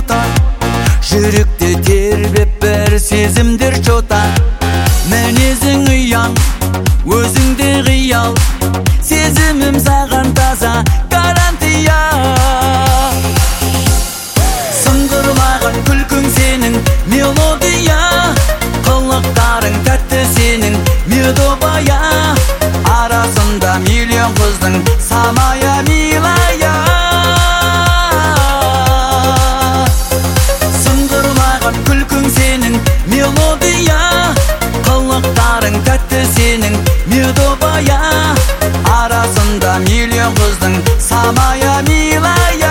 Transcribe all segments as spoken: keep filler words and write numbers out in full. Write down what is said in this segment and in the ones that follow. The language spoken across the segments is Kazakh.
отар, жүректе тербеп бір сезімдер жотар. Мінезің ұяң, өзіңде қиял, сезімім саған таза гарантия. Сыңғырлаған күлкің сенің мелодия, қылықтарың тәтті сенің медовая. Арасында миллион қыздың самая милая. Сыңғырлаған күлкің сенің мелодия, қылықтарың тәтті сенің медовая. Арасында миллион қыздың самая милая.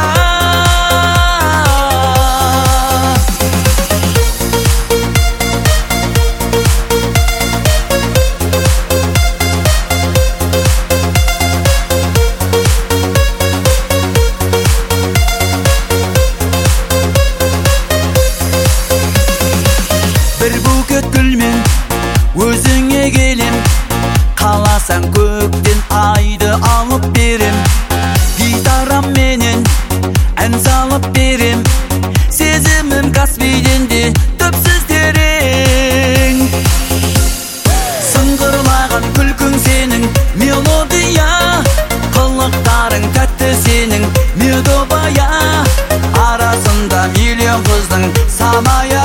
Бір букет гүлмен өзіңе келем, қаласаң көктен айды алып берем. Гитарам менен ән салып берем, сезімім Каспийден де түпсіз терең. Сыңғырлаған күлкің сенің мелодия, қылықтарың тәтті сенің медовая. Арасында миллион қыздың самая